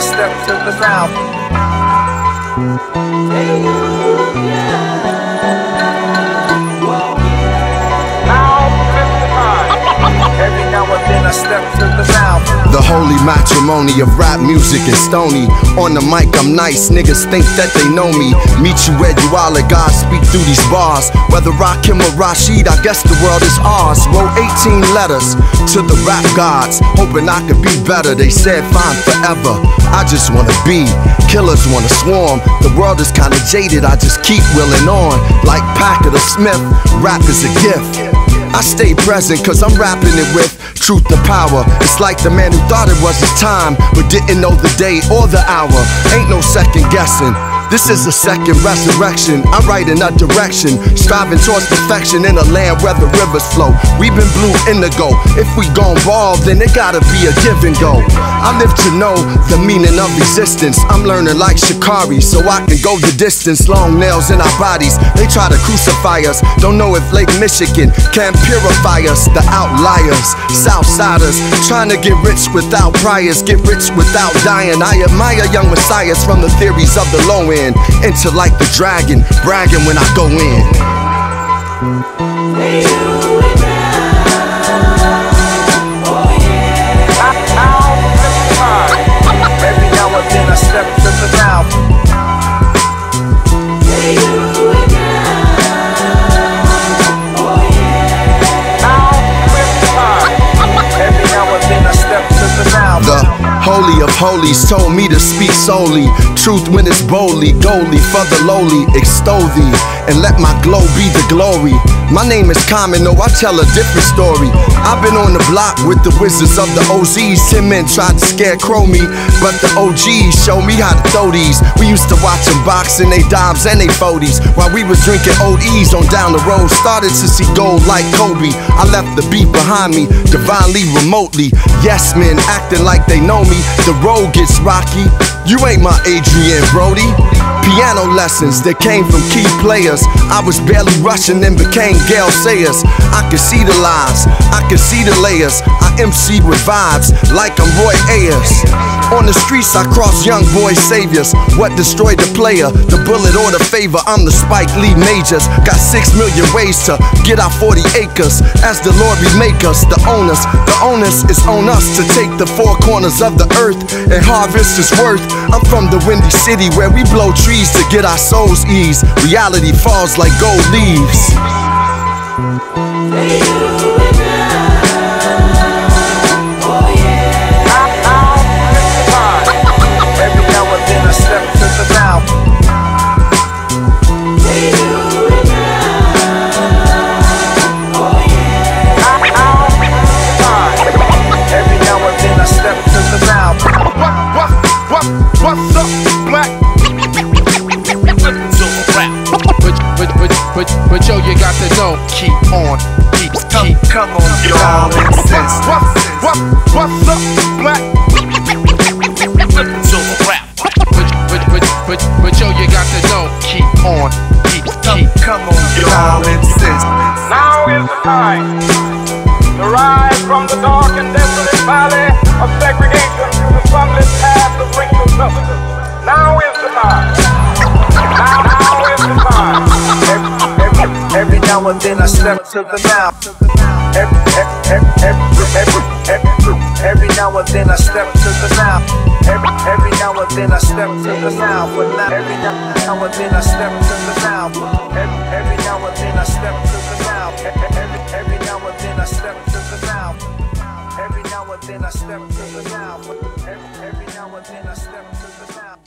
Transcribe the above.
step to the south. Every now and then I step to the south. The holy matrimony of rap music is stony. On the mic I'm nice, niggas think that they know me. Meet you where you are, let God speak through these bars. Whether Rakim or Rashid, I guess the world is ours. Wrote 18 letters to the rap gods, hoping I could be better. They said fine forever, I just wanna be. Killers wanna swarm, the world is kinda jaded. I just keep willing on, like Packard or Smith. Rap is a gift, I stay present cause I'm rapping it with truth to power. It's like the man who thought it was his time but didn't know the day or the hour. Ain't no second guessing, this is a second resurrection. I write in a direction, striving towards perfection in a land where the rivers flow. We've been blue indigo, if we gon' ball then it gotta be a give and go. I live to know the meaning of existence. I'm learning like Shikari so I can go the distance. Long nails in our bodies, they try to crucify us. Don't know if Lake Michigan can purify us. The outliers, Southsiders, trying to get rich without priors, get rich without dying. I admire young messiahs from the theories of the low end. Enter like the dragon, bragging when I go in. Every now and then I step to the south. Every now and then I step to the south. The Holy of Holies told me to speak solely truth when it's boldly, goldly for the lowly. Extol thee and let my glow be the glory. My name is Common, though I tell a different story. I've been on the block with the wizards of the OZs. 10 men tried to scarecrow me, but the OGs showed me how to throw these. We used to watch them boxing they dimes and they 40s while we was drinking OEs on down the road. Started to see gold like Kobe. I left the beat behind me, divinely, remotely. Yes men acting like they know me. The road gets rocky, you ain't my Adrian Brody. Piano lessons that came from key players. I was barely rushing and became Gale Sayers. I could see the lies, I could see the layers. I MC'd with vibes like I'm Roy Ayers. On the streets I cross young boy saviors. What destroyed the player? The bullet or the favor? I'm the Spike Lee Majors. Got 6 million ways to get our 40 acres. As the Lord remake us, the onus is on us to take the 4 corners of the earth and harvest its worth. I'm from the Windy City where we blow trees to get our souls ease. Reality falls like gold leaves. Every now and then I step to the south. Every now and then I step to the south. What's up, black? But yo, you got to know, keep on, Come on, y'all, insist. What's up, black? But yo, you got to know, keep on, Come on, y'all, insist. Now is the time to rise from the dark and desolate valley of segregation to the sunlit path of racial justice. Now is the time. Now is the time. Every now and then I step to the now. Every now and then I step to the now. Every now and then I step to the now. But not every now and then I step to the now. Every now and then I step to the now. Every now and then I step to the now. Every now and then I step to the now. Every now and then I step to the now.